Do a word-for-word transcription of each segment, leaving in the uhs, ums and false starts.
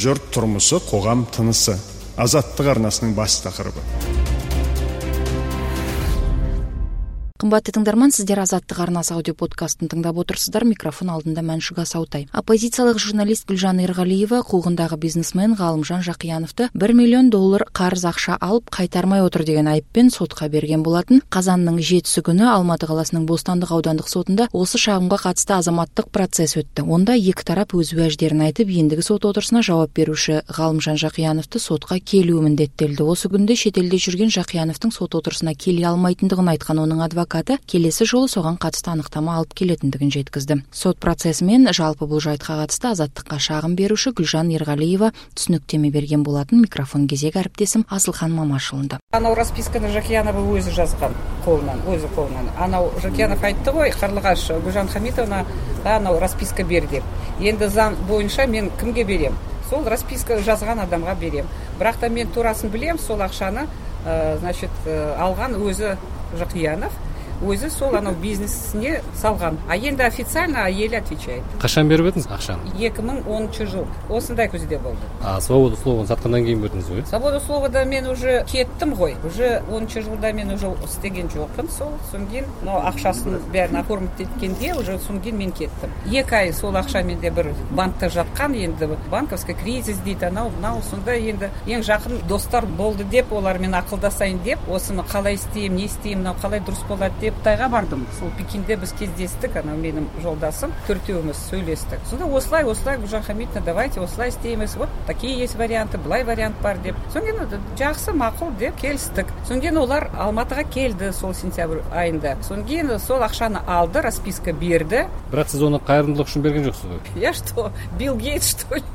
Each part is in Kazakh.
Жұрт тұрмысы, қоғам тынысы. Азаттық арнасының бас тақырыбы. Қымбатты тыңдарман, сіздер Азаттық арнасы аудио подкастын тыңдап отырсыздар. Микрофон алдында Мәншүк Асаутай. Оппозициялық журналист Гүлжан Ерғалиева қуғындағы бизнесмен Ғалымжан Жақияновты бір миллион доллар қарыз ақша алып қайтармай отыр деген айыппен сотқа берген болатын. Қазанның жетісі күні Алматы қаласының Бостандық аудандық сотында осы шағымға қатысты азаматтық процесс өтті. Онда екі тарап өз уәждерін айтып, ендігі сот отырысына жауап беруші Ғалымжан Жақияновты сотқа келуі міндеттелді. Осы күнде шетелде жүрген Жақияновтың сот отырысына келе алмайтындығын айтқан оның адвокаты келесі жолы соған қатысты анықтама алып келетіндігін жеткізді. Сот процесімен жалпы бұл жайтқа қатысты азаттыққа шағым беруші Гүлжан Ерғалиева түсініктеме берген болатын. Микрофон кезегі әріптесім Асылхан Мамашұлында. Анау расписканы Жақиянова өзі жазған қолынан, өзі қолынан. Анау Жақиянов айтты ғой, Қарлығаш Гүлжан Хамитовна, анау расписка бер деп. Енді заң бойынша мен кімге берем? Сол расписка жазған адамға берем. Бірақ та мен турасын білем, сол ақшаны, ә, значит, алған өзі Жақиянов. Өзі сол анау бизнесіне салған. А енді официально әйелі отвечает. Қашан беріп едіңіз ақшаны? екі мың оныншы жыл. Осындай көзде болды. А свобода словын сатқаннан кейін бердіңіз ғой? Свобода словада мен уже кеттім ғой. Уже оныншы жылда мен уже істеген жоқпын. Сол соңген, но ақшасын бәрін оформить еткенде уже соңген мен кеттім. Екі ай сол ақша менде бір банкта жатқан, енді банковский кризис дейді, анау, мынау, сонда енді ең жақын достар болды деп, олармен ақылдасайын деп, осыны қалай істеймін, не істеймін, мынау қалай дұрыс болады деп Қытайға бардым. Сол Пекинде біз кездестік, анау менің жолдасым, төртеуміз сөйлестік. Сонда осылай, осылай, Гүлжан Хамитовна, давайте осылай істейміз. Вот такие есть варианты, былай вариант бар деп. Соңген жақсы, мақұл деп келістік. Соңген олар Алматыға келді сол сентябрь айында. Соңген сол ақшаны алды, расписка берді. Бірақ сіз оны қайырымдылық үшін берген жоқсыз ғой? Я что, Билл Гейтс, что ли?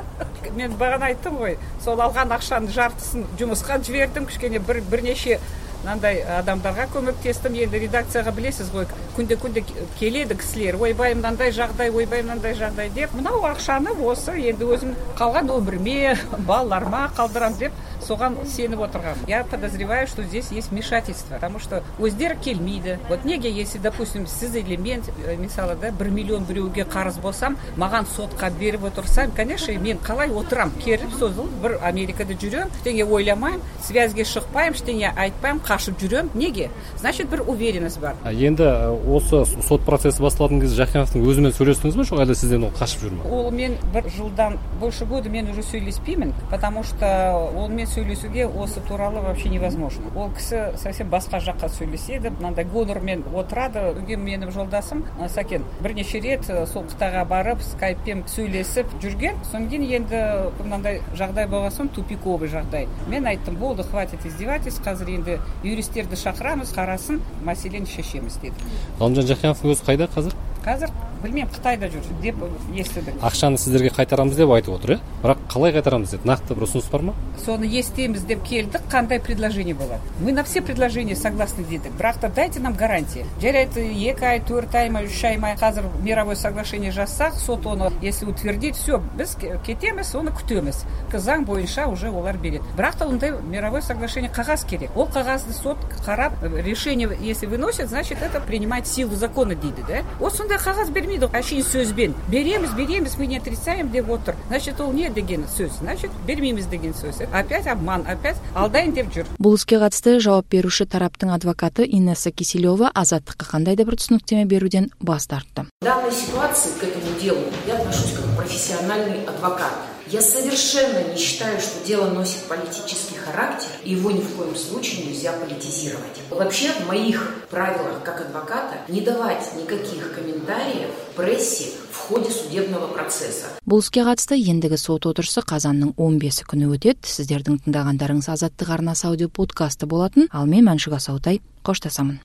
Мен бағана айттым ғой, сол алған ақшаны жартысын жұмысқа жібердім, кішкене бір бірнеше мынандай адамдарға көмектестім. Енді редакцияға білесіз ғой, күнде-күнде келеді кісілер, ойбай мынандай жағдай, ойбай мынандай жағдай деп. Мынау ақшаны осы енді өзім қалған өмірме, балаларыма қалдырам деп соған сеніп отырған. Я подозреваю, что здесь есть вмешательство, потому что өздері келмейді. Вот неге, если, допустим, сіз элемент, мысалы да, бір миллион біреуге қарыз болсам, маған сотқа беріп отырсам, конечно, мен қалай отырам? Керіп созыл, бір Америкада жүрем, ештеңе ойламайым, связьге шықпайым, ештеңе айтпайым, қашып жүрем. Неге? Значит, бір уверенность бар. Енді осы сот процесі басталатын кезде Жақияновтың өзімен сөйлестіңіз бе, жоқ әлде сізден ол қашып жүр ме? Ол мен бір жылдан больше года мен уже сөйлеспеймін, потому что ол мен сөйлесуге осы туралы вообще невозможно. Ол кісі совсем басқа жаққа сөйлеседі, мынандай гонормен отырады. Менің жолдасым Сакен бірнеше рет сол Қытайға барып, скайппен сөйлесіп жүрген. Соңген енді мынандай жағдай болған соң тупиковый жағдай. Мен айттым, болды, хватит издевательств, қазір енді юристерді шақырамыз, қарасын, мәселені шешеміз деді. Ғалымжан Жақияновтың өзі қайда қазір? Қазір білмем, Қытайда жүр деп естідік. Ақшаны сіздерге қайтарамыз деп айтып отыр, е? Бірақ қалай қайтарамыз деп, нақты бір ұсыныс бар ма? Соны естейміз деп келдік, қандай предложение болады? Мы на все предложения согласны дедік, бірақ та дайте нам гарантия. Жарайды, екі ай, төрт ай ма, үш ай ма, қазір мировое соглашение жазсақ, сот оны, если утвердит, все, біз кетеміз, оны күтеміз. Заң бойынша уже олар береді. Бірақ та ондай мировое соглашение қағаз керек. Ол қағазды сот қарап, решение, если выносит, значит, это принимает силу закона дейді, да? Вот сондай қағаз бермейді, әшейін сөзбен. Береміз, береміз, мы не отрицаем деп отыр. Значит, ол не деген сөз? Значит, бермейміз деген сөз. Опять обман, опять алдайын деп жүр. Бұл іске қатысты жауап беруші тараптың адвокаты Инесса Киселева азаттыққа қандай да бір түсініктеме беруден бас тартты. В данной ситуации к этому делу я отношусь как профессиональный адвокат. Я совершенно не считаю, что дело носит политический характер, и его ни в коем случае нельзя политизировать. Вообще, в моих правилах как адвоката не давать никаких комментариев прессе в ходе судебного процесса. Бұл іске қатысты ендігі сот отырысы қазанның он бесі күні өтеді. Сіздердің тыңдағандарыңыз Азаттық арнасы аудио подкасты болатын. Ал мен Мәншүк Асаутай, қоштасамын.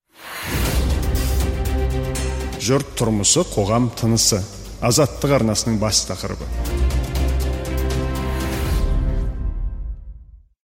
Жұрт тұрмысы, қоғам тынысы. Азаттық арнасының бас тақырыбы.